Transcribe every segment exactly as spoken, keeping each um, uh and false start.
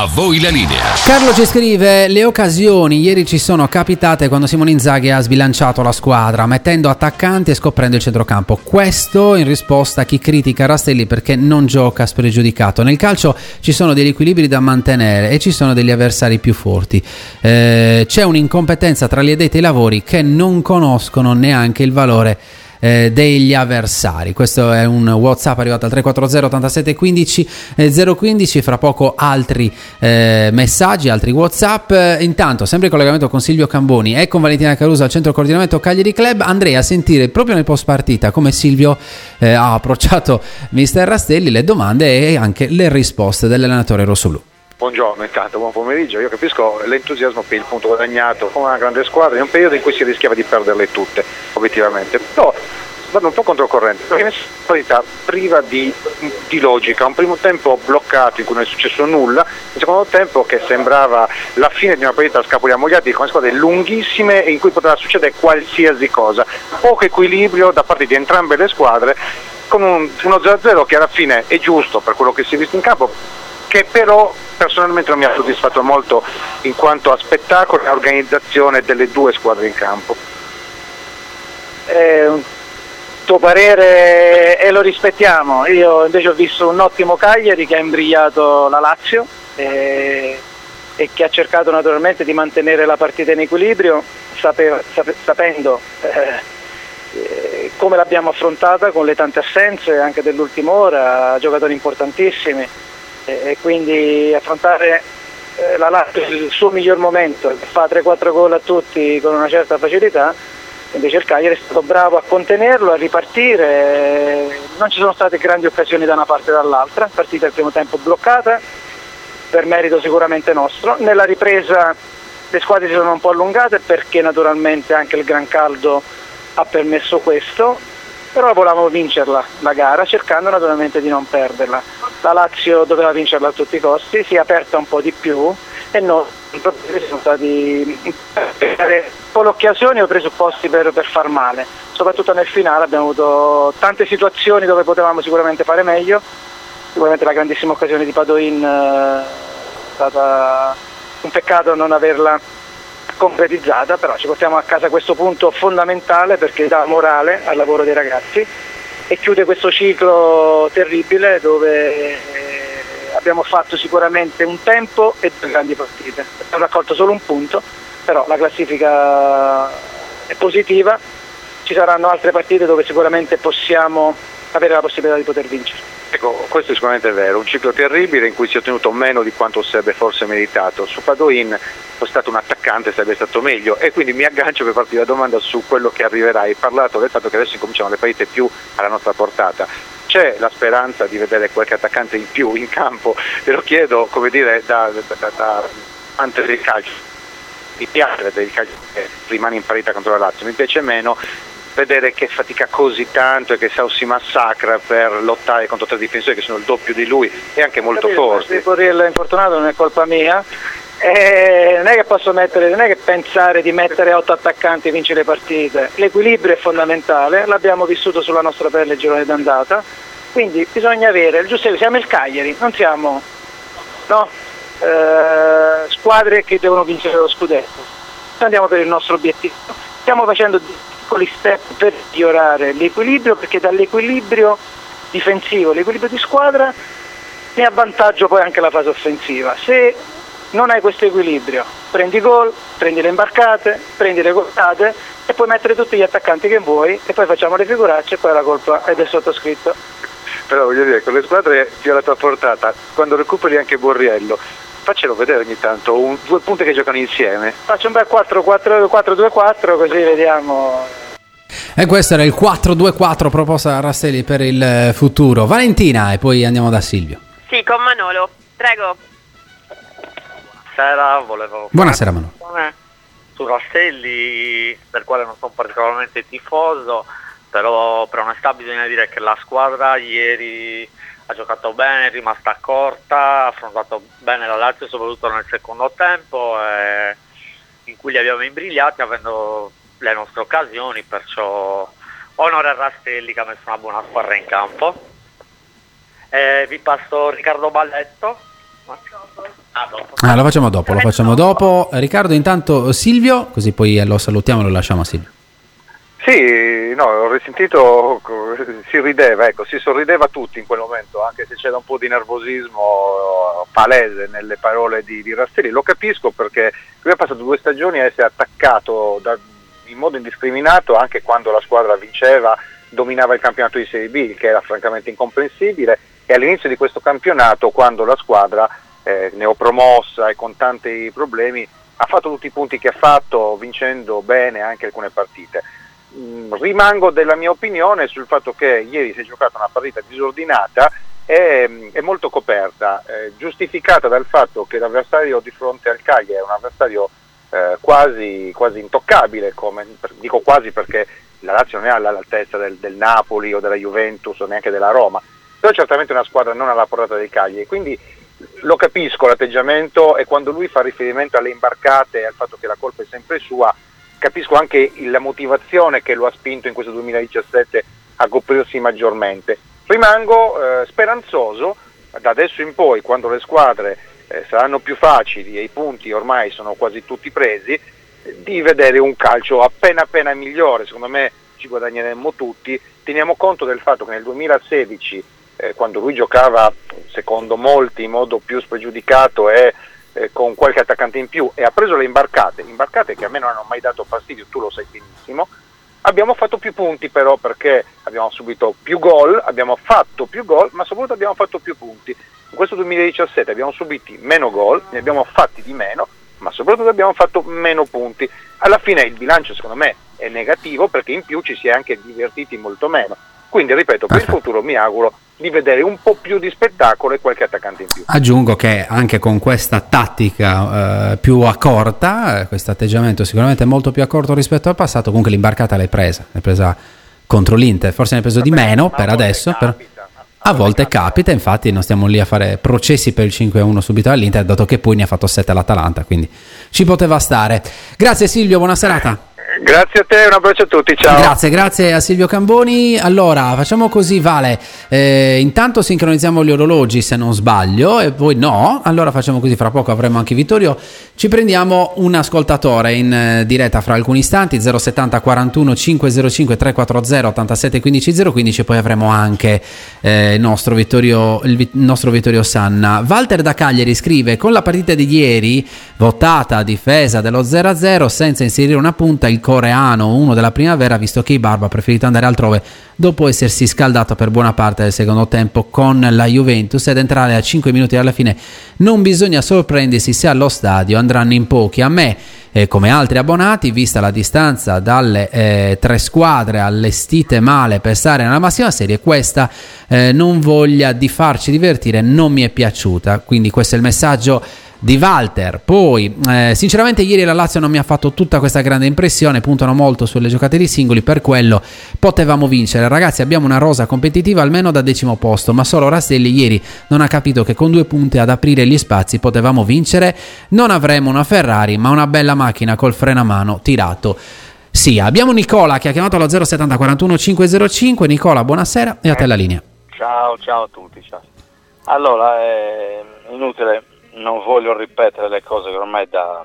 A voi la linea. Carlo ci scrive: le occasioni ieri ci sono capitate quando Simone Inzaghi ha sbilanciato la squadra mettendo attaccanti e scoprendo il centrocampo. Questo in risposta a chi critica Rastelli perché non gioca spregiudicato. Nel calcio ci sono degli equilibri da mantenere e ci sono degli avversari più forti. Eh, c'è un'incompetenza tra gli addetti ai lavori che non conoscono neanche il valore Eh, degli avversari. Questo è un WhatsApp arrivato al tre quattro zero ottantasette quindici zero quindici. Fra poco altri eh, messaggi, altri WhatsApp. Eh, intanto sempre in collegamento con Silvio Camboni e con Valentina Caruso al centro coordinamento Cagliari Club. Andrei a sentire proprio nel post partita come Silvio eh, ha approcciato mister Rastelli, le domande e anche le risposte dell'allenatore rossoblu. Buongiorno, intanto buon pomeriggio. Io capisco l'entusiasmo per il punto guadagnato con una grande squadra in un periodo in cui si rischiava di perderle tutte, obiettivamente. Però vado un po' controcorrente, perché è una squadra priva di, di logica. Un primo tempo bloccato in cui non è successo nulla, un secondo tempo che sembrava la fine di una partita a scapoli ammogliati con squadre lunghissime e in cui poteva succedere qualsiasi cosa. Poco equilibrio da parte di entrambe le squadre, con un, uno zero a zero che alla fine è giusto per quello che si è visto in campo, che però personalmente non mi ha soddisfatto molto in quanto a spettacolo e organizzazione delle due squadre in campo. Eh, un tuo parere e lo rispettiamo. Io invece ho visto un ottimo Cagliari che ha imbrigliato la Lazio e, e che ha cercato naturalmente di mantenere la partita in equilibrio, sape, sape, sapendo eh, eh, come l'abbiamo affrontata con le tante assenze anche dell'ultima ora, giocatori importantissimi. E quindi affrontare eh, la Lazio il suo miglior momento, fa tre quattro gol a tutti con una certa facilità, invece il Cagliari è stato bravo a contenerlo, a ripartire, non ci sono state grandi occasioni da una parte e dall'altra, partita il primo tempo bloccata, per merito sicuramente nostro. Nella ripresa le squadre si sono un po' allungate perché naturalmente anche il gran caldo ha permesso questo, però volevamo vincerla la gara cercando naturalmente di non perderla. La Lazio doveva vincerla a tutti i costi, si è aperta un po' di più e noi siamo stati con occasioni o presupposti per, per far male, soprattutto nel finale abbiamo avuto tante situazioni dove potevamo sicuramente fare meglio. Sicuramente la grandissima occasione di Padoin è stata un peccato non averla concretizzata, però ci portiamo a casa questo punto fondamentale perché dà morale al lavoro dei ragazzi e chiude questo ciclo terribile dove abbiamo fatto sicuramente un tempo e due grandi partite. Abbiamo raccolto solo un punto, però la classifica è positiva, ci saranno altre partite dove sicuramente possiamo avere la possibilità di poter vincere. Ecco, questo è sicuramente vero, un ciclo terribile in cui si è ottenuto meno di quanto sarebbe forse meritato. Su Padoin fosse stato un attaccante sarebbe stato meglio e quindi mi aggancio per farti la domanda su quello che arriverà. Hai parlato del fatto che adesso incominciano le partite più alla nostra portata. C'è la speranza di vedere qualche attaccante in più in campo? Te lo chiedo, come dire, da, da, da, da amante del calcio. Mi piace vedere il calcio che rimane in parità contro la Lazio, mi piace meno vedere che fatica così tanto e che Sau si massacra per lottare contro tre difensori che sono il doppio di lui e anche molto forti. Il Borriello infortunato non è colpa mia, eh, non è che posso mettere, non è che pensare di mettere otto attaccanti e vincere le partite. L'equilibrio è fondamentale, l'abbiamo vissuto sulla nostra pelle il girone d'andata, quindi bisogna avere il giusto, siamo il Cagliari, non siamo no, eh, squadre che devono vincere lo scudetto, andiamo per il nostro obiettivo, stiamo facendo piccoli step per migliorare l'equilibrio, perché dall'equilibrio difensivo, l'equilibrio di squadra, ne ha vantaggio poi anche la fase offensiva. Se non hai questo equilibrio, prendi gol, prendi le imbarcate, prendi le golate e puoi mettere tutti gli attaccanti che vuoi e poi facciamo le figuracce e poi la colpa è del sottoscritto. Però voglio dire, con le squadre più alla tua portata, quando recuperi anche Borriello, faccelo vedere ogni tanto, un, due punti che giocano insieme. Faccio un bel quattro due quattro così vediamo. E questo era il quattro due quattro proposta da Rastelli per il futuro. Valentina, e poi andiamo da Silvio. Sì, con Manolo, prego. Buonasera, volevo Buonasera Manolo. Su Rastelli, del quale non sono particolarmente tifoso, però per onestà bisogna dire che la squadra ieri ha giocato bene, è rimasta corta, ha affrontato bene la Lazio soprattutto nel secondo tempo, eh, in cui li abbiamo imbrigliati avendo le nostre occasioni, perciò onore a Rastelli che ha messo una buona squadra in campo. Eh, vi passo Riccardo Balletto. Ah, dopo. Ah, lo facciamo dopo, lo facciamo dopo. Riccardo, intanto Silvio, così poi lo salutiamo e lo lasciamo a Silvio. Sì, no, ho risentito, si rideva, ecco, si sorrideva tutti in quel momento, anche se c'era un po' di nervosismo palese nelle parole di, di Rastelli. Lo capisco perché lui ha passato due stagioni a essere attaccato da, in modo indiscriminato anche quando la squadra vinceva, dominava il campionato di Serie B, il che era francamente incomprensibile, e all'inizio di questo campionato, quando la squadra eh, neopromossa e con tanti problemi ha fatto tutti i punti che ha fatto, vincendo bene anche alcune partite. Rimango della mia opinione sul fatto che ieri si è giocata una partita disordinata e, e molto coperta, eh, giustificata dal fatto che l'avversario di fronte al Cagliari è un avversario eh, quasi, quasi intoccabile, come, dico quasi perché la Lazio non è all'altezza del, del Napoli o della Juventus o neanche della Roma, però certamente una squadra non alla portata dei Cagliari, quindi lo capisco l'atteggiamento, e quando lui fa riferimento alle imbarcate e al fatto che la colpa è sempre sua, capisco anche la motivazione che lo ha spinto in questo duemiladiciassette a coprirsi maggiormente. Rimango eh, speranzoso da adesso in poi, quando le squadre eh, saranno più facili e i punti ormai sono quasi tutti presi, eh, di vedere un calcio appena appena migliore. Secondo me ci guadagneremmo tutti. Teniamo conto del fatto che nel duemilasedici, eh, quando lui giocava secondo molti in modo più spregiudicato e Eh, con qualche attaccante in più, e ha preso le imbarcate, imbarcate che a me non hanno mai dato fastidio, tu lo sai benissimo, abbiamo fatto più punti però perché abbiamo subito più gol, abbiamo fatto più gol, ma soprattutto abbiamo fatto più punti. In questo duemiladiciassette abbiamo subiti meno gol, ne abbiamo fatti di meno, ma soprattutto abbiamo fatto meno punti. Alla fine il bilancio secondo me è negativo perché in più ci si è anche divertiti molto meno. Quindi ripeto, per il futuro mi auguro di vedere un po' più di spettacolo e qualche attaccante in più. Aggiungo che anche con questa tattica eh, più accorta, eh, questo atteggiamento sicuramente molto più accorto rispetto al passato, comunque l'imbarcata l'hai presa, l'hai presa contro l'Inter, forse ne hai preso di meno per adesso, per... a volte capita, infatti non stiamo lì a fare processi per il cinque a uno subito all'Inter, dato che poi ne ha fatto sette all'Atalanta, quindi ci poteva stare. Grazie Silvio, buona serata. Grazie a te, un abbraccio a tutti, ciao. Grazie, grazie a Silvio Camboni. Allora, facciamo così, Vale, eh, intanto sincronizziamo gli orologi se non sbaglio, e poi no, allora facciamo così, fra poco avremo anche Vittorio, ci prendiamo un ascoltatore in eh, diretta fra alcuni istanti, zero settanta quarantuno cinquecentocinque trequarantotto ottantasette quindici zero quindici, poi avremo anche eh, il nostro Vittorio, il, vi- il nostro Vittorio Sanna. Walter da Cagliari scrive: con la partita di ieri, votata a difesa dello zero a zero senza inserire una punta, il coreano, uno della primavera, visto che Ibarbo ha preferito andare altrove dopo essersi scaldato per buona parte del secondo tempo con la Juventus, ed entrare a cinque minuti alla fine. Non bisogna sorprendersi se allo stadio andranno in pochi. A me, eh, come altri abbonati, vista la distanza dalle eh, tre squadre allestite male per stare nella massima serie, questa eh, non voglia di farci divertire non mi è piaciuta. Quindi questo è il messaggio di Walter. Poi eh, sinceramente ieri la Lazio non mi ha fatto tutta questa grande impressione, puntano molto sulle giocate di singoli, per quello potevamo vincere. Ragazzi, abbiamo una rosa competitiva almeno da decimo posto, ma solo Rastelli ieri non ha capito che con due punti ad aprire gli spazi potevamo vincere. Non avremo una Ferrari, ma una bella macchina col freno a mano tirato. Sì, abbiamo Nicola che ha chiamato allo zero settanta quarantuno cinquecentocinque. Nicola, buonasera, e a te la linea. Ciao, ciao a tutti. Ciao. Allora, è inutile, non voglio ripetere le cose che ormai da,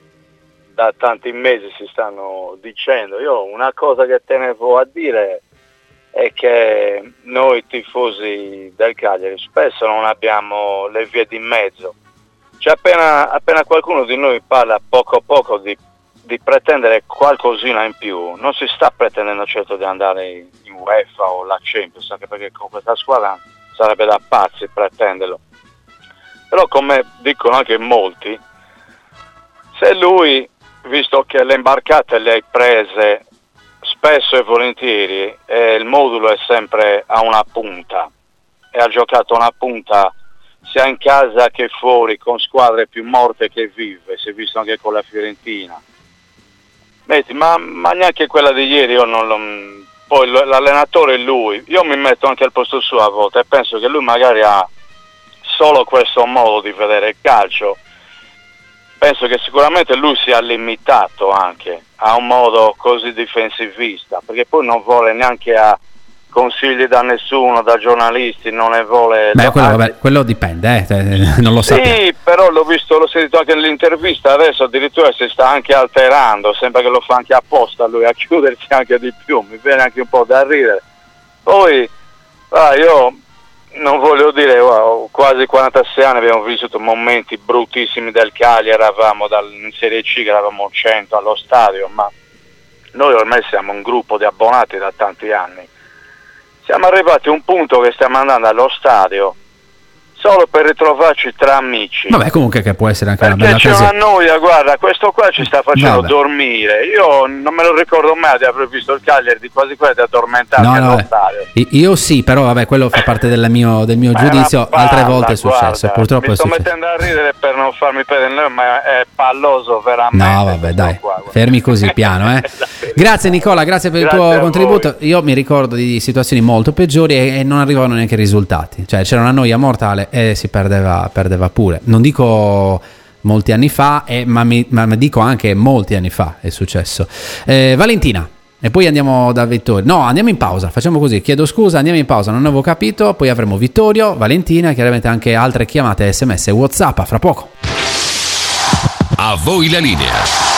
da tanti mesi si stanno dicendo. Io una cosa che tenevo a dire è che noi tifosi del Cagliari spesso non abbiamo le vie di mezzo. Cioè appena, appena qualcuno di noi parla poco a poco di, di pretendere qualcosina in più, non si sta pretendendo certo di andare in UEFA o la Champions, anche perché con questa squadra sarebbe da pazzi pretenderlo. Però come dicono anche molti, se lui, visto che le imbarcate le hai prese spesso e volentieri e il modulo è sempre a una punta e ha giocato una punta sia in casa che fuori con squadre più morte che vive, si è visto anche con la Fiorentina, metti, ma, ma neanche quella di ieri io non lo, poi l'allenatore è lui, io mi metto anche al posto suo a volte e penso che lui magari ha solo questo modo di vedere il calcio. Penso che sicuramente lui sia limitato anche a un modo così difensivista, perché poi non vuole neanche a consigli da nessuno, da giornalisti, non ne vuole. Beh, quello, vabbè, quello dipende, eh, non lo so. Sì, però l'ho visto, l'ho sentito anche nell'intervista, adesso addirittura si sta anche alterando, sembra che lo fa anche apposta lui, a chiudersi anche di più, mi viene anche un po' da ridere. Poi, ah, io non voglio dire, wow, quasi quarantasei anni abbiamo vissuto momenti bruttissimi del Cagliari, eravamo dal, in Serie C che eravamo cento allo stadio, ma noi ormai siamo un gruppo di abbonati da tanti anni. Siamo arrivati a un punto che stiamo andando allo stadio solo per ritrovarci tra amici. Vabbè, comunque che può essere anche perché una bella c'è occasione. una noia, guarda, questo qua ci sta facendo Vabbè. dormire. Io non me lo ricordo mai di aver visto il Cagliari di quasi quasi addormentarsi No, allo no, stadio. I- io sì, però vabbè, quello fa parte del mio, del mio Ma è giudizio. una Altre palla, volte è successo, guarda, purtroppo mi è sto successo. mettendo a ridere per non farmi perdere, ma è palloso veramente. No, vabbè, questo dai, qua, guarda. fermi così piano, eh. Grazie Nicola, grazie per Grazie il a tuo voi. contributo. Io mi ricordo di situazioni molto peggiori e, e non arrivavano neanche i risultati. Cioè c'era una noia mortale e si perdeva, perdeva pure. Non dico molti anni fa, eh, ma, mi, ma mi dico anche molti anni fa è successo. Eh, Valentina, e poi andiamo da Vittorio. No, andiamo in pausa, facciamo così, chiedo scusa, andiamo in pausa, non avevo capito. Poi avremo Vittorio, Valentina e chiaramente anche altre chiamate, sms e WhatsApp a fra poco. A voi la linea.